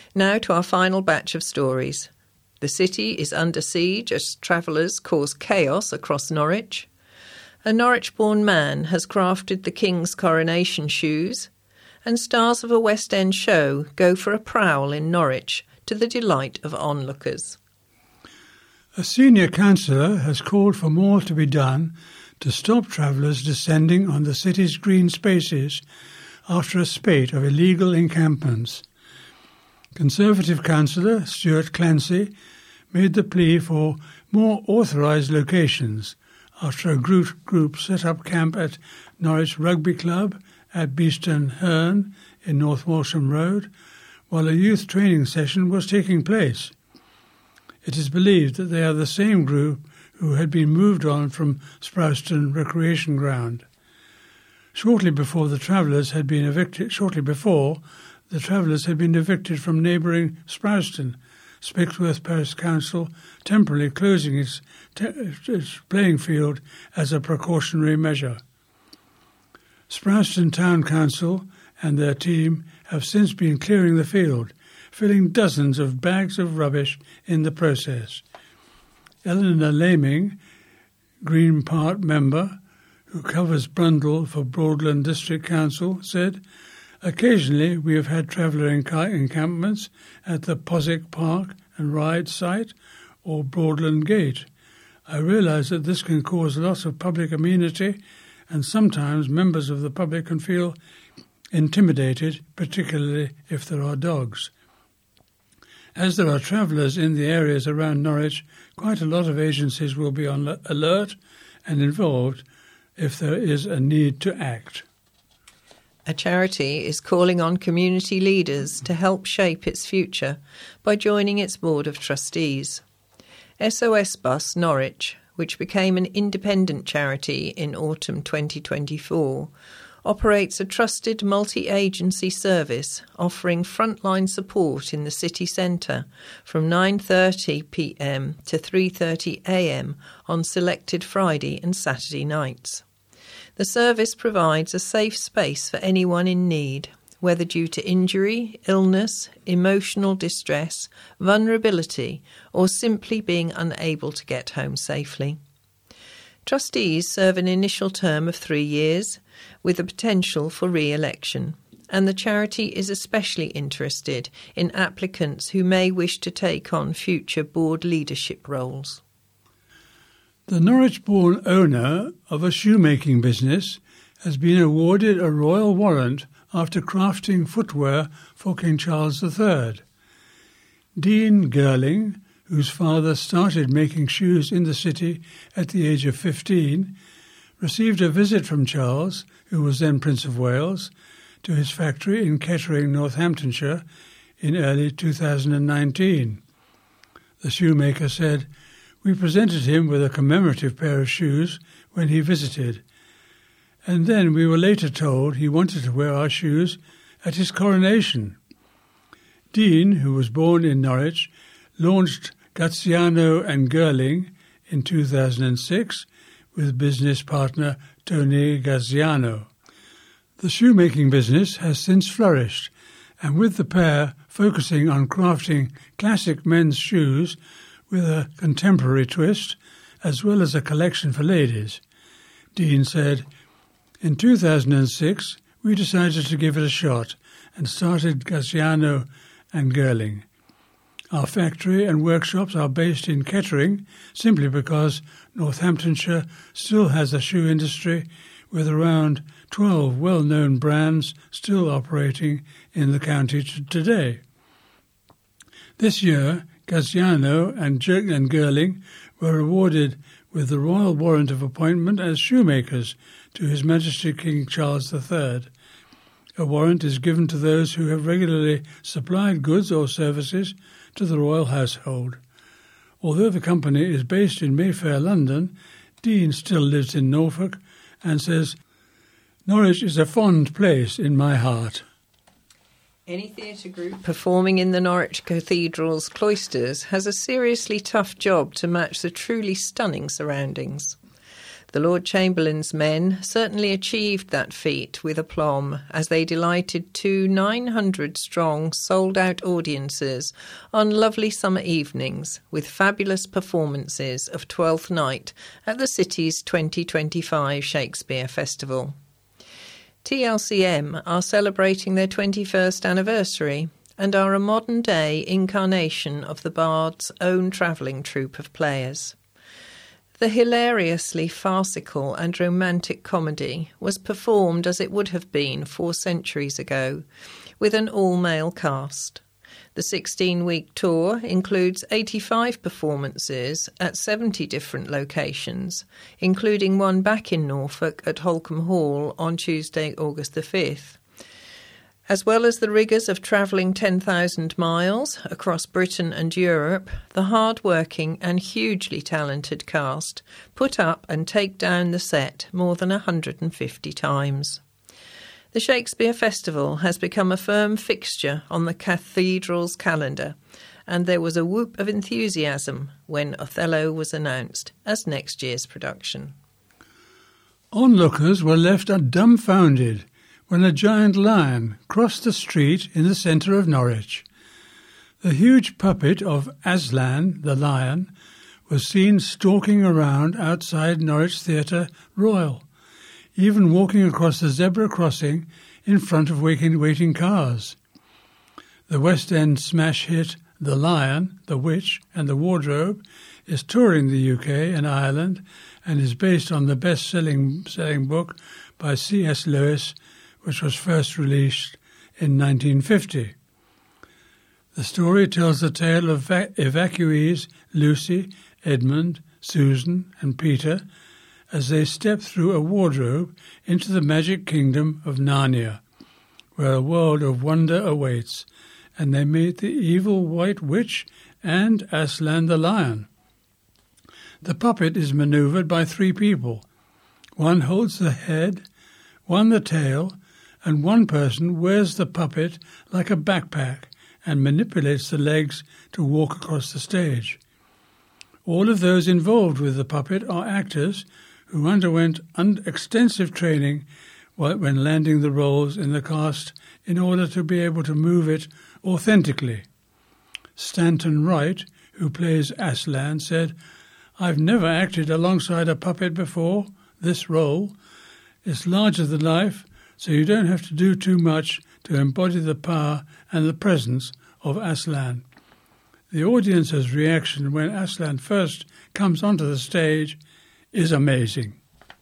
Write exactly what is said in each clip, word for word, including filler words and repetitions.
Now to our final batch of stories. The city is under siege as travellers cause chaos across Norwich. A Norwich-born man has crafted the King's coronation shoes. And stars of a West End show go for a prowl in Norwich to the delight of onlookers. A senior councillor has called for more to be done to stop travellers descending on the city's green spaces after a spate of illegal encampments. Conservative councillor Stuart Clancy made the plea for more authorised locations after a group, group set up camp at Norwich Rugby Club at Beeston Herne in North Walsham Road, while a youth training session was taking place. It is believed that they are the same group who had been moved on from Sprowston Recreation Ground. Shortly before the travellers had been evicted, shortly before the travellers had been evicted from neighbouring Sprowston, Spixworth Parish Council temporarily closing its, te- its playing field as a precautionary measure. Sprowston Town Council and their team have since been clearing the field, filling dozens of bags of rubbish in the process. Eleanor Laming, Green Part member, who covers Brundall for Broadland District Council, said, "Occasionally we have had traveller encampments at the Poswick Park and Ride site or Broadland Gate. I realise that this can cause loss of public amenity, and sometimes members of the public can feel intimidated, particularly if there are dogs. As there are travellers in the areas around Norwich, quite a lot of agencies will be on alert and involved if there is a need to act." A charity is calling on community leaders to help shape its future by joining its board of trustees. S O S Bus Norwich, which became an independent charity in autumn twenty twenty-four, operates a trusted multi-agency service offering frontline support in the city centre from nine thirty p m to three thirty a m on selected Friday and Saturday nights. The service provides a safe space for anyone in need, whether due to injury, illness, emotional distress, vulnerability, or simply being unable to get home safely. Trustees serve an initial term of three years, with the potential for re-election, and the charity is especially interested in applicants who may wish to take on future board leadership roles. The Norwich-born owner of a shoemaking business has been awarded a royal warrant after crafting footwear for King Charles the Third. Dean Girling, whose father started making shoes in the city at the age of fifteen, received a visit from Charles, who was then Prince of Wales, to his factory in Kettering, Northamptonshire, in early two thousand nineteen. The shoemaker said, "We presented him with a commemorative pair of shoes when he visited, and then we were later told he wanted to wear our shoes at his coronation." Dean, who was born in Norwich, launched Gaziano and Girling in two thousand six with business partner Tony Gaziano. The shoemaking business has since flourished, and with the pair focusing on crafting classic men's shoes with a contemporary twist, as well as a collection for ladies. Dean said, "In two thousand six, we decided to give it a shot and started Gaziano and Girling. Our factory and workshops are based in Kettering simply because Northamptonshire still has a shoe industry with around twelve well-known brands still operating in the county t- today. This year, Gaziano and Girling were awarded with the royal warrant of appointment as shoemakers to His Majesty King Charles the Third. A warrant is given to those who have regularly supplied goods or services to the royal household. Although the company is based in Mayfair, London, Dean still lives in Norfolk and says, "Norwich is a fond place in my heart." Any theatre group performing in the Norwich Cathedral's cloisters has a seriously tough job to match the truly stunning surroundings. The Lord Chamberlain's men certainly achieved that feat with aplomb as they delighted two nine hundred strong sold-out audiences on lovely summer evenings with fabulous performances of Twelfth Night at the city's twenty twenty-five Shakespeare Festival. T L C M are celebrating their twenty-first anniversary and are a modern-day incarnation of the Bard's own travelling troupe of players. The hilariously farcical and romantic comedy was performed as it would have been four centuries ago, with an all-male cast. The sixteen-week tour includes eighty-five performances at seventy different locations, including one back in Norfolk at Holcombe Hall on Tuesday, August the fifth. As well as the rigours of travelling ten thousand miles across Britain and Europe, the hard-working and hugely talented cast put up and take down the set more than one hundred fifty times. The Shakespeare Festival has become a firm fixture on the cathedral's calendar, and there was a whoop of enthusiasm when Othello was announced as next year's production. Onlookers were left dumbfounded when a giant lion crossed the street in the centre of Norwich. The huge puppet of Aslan, the lion, was seen stalking around outside Norwich Theatre Royal, even walking across the zebra crossing in front of waiting, waiting cars. The West End smash hit The Lion, the Witch and the Wardrobe is touring the U K and Ireland and is based on the best-selling selling book by C S Lewis, which was first released in nineteen fifty. The story tells the tale of va- evacuees Lucy, Edmund, Susan and Peter as they step through a wardrobe into the magic kingdom of Narnia, where a world of wonder awaits, and they meet the evil White Witch and Aslan the Lion. The puppet is manoeuvred by three people. One holds the head, one the tail, and one person wears the puppet like a backpack and manipulates the legs to walk across the stage. All of those involved with the puppet are actors who underwent un- extensive training when landing the roles in the cast in order to be able to move it authentically. Stanton Wright, who plays Aslan, said, "I've never acted alongside a puppet before. This role is larger than life, so you don't have to do too much to embody the power and the presence of Aslan." The audience's reaction when Aslan first comes onto the stage is amazing.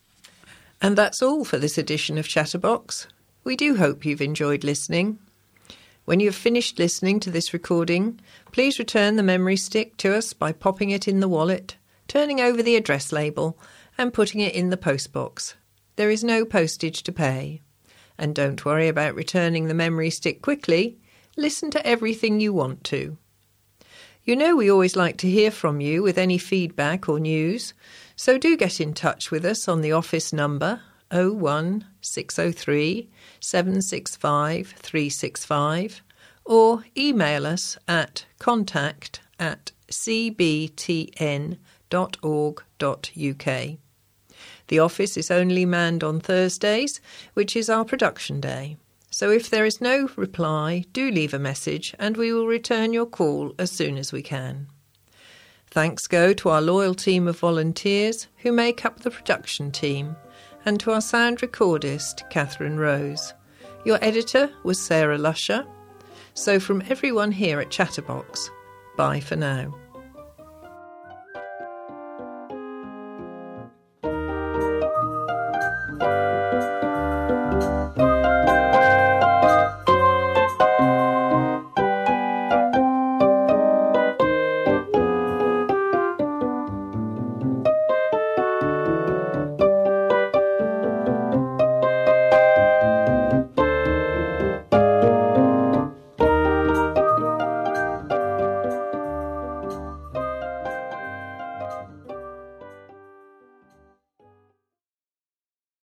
And that's all for this edition of Chatterbox. We do hope you've enjoyed listening. When you've finished listening to this recording, please return the memory stick to us by popping it in the wallet, turning over the address label and putting it in the postbox. There is no postage to pay. And don't worry about returning the memory stick quickly. Listen to everything you want to. You know we always like to hear from you with any feedback or news, so do get in touch with us on the office number oh one six oh three seven six five three six five or email us at contact at c b t n dot org dot u k. The office is only manned on Thursdays, which is our production day. So if there is no reply, do leave a message and we will return your call as soon as we can. Thanks go to our loyal team of volunteers who make up the production team and to our sound recordist, Catherine Rose. Your editor was Sarah Lusher. So from everyone here at Chatterbox, bye for now.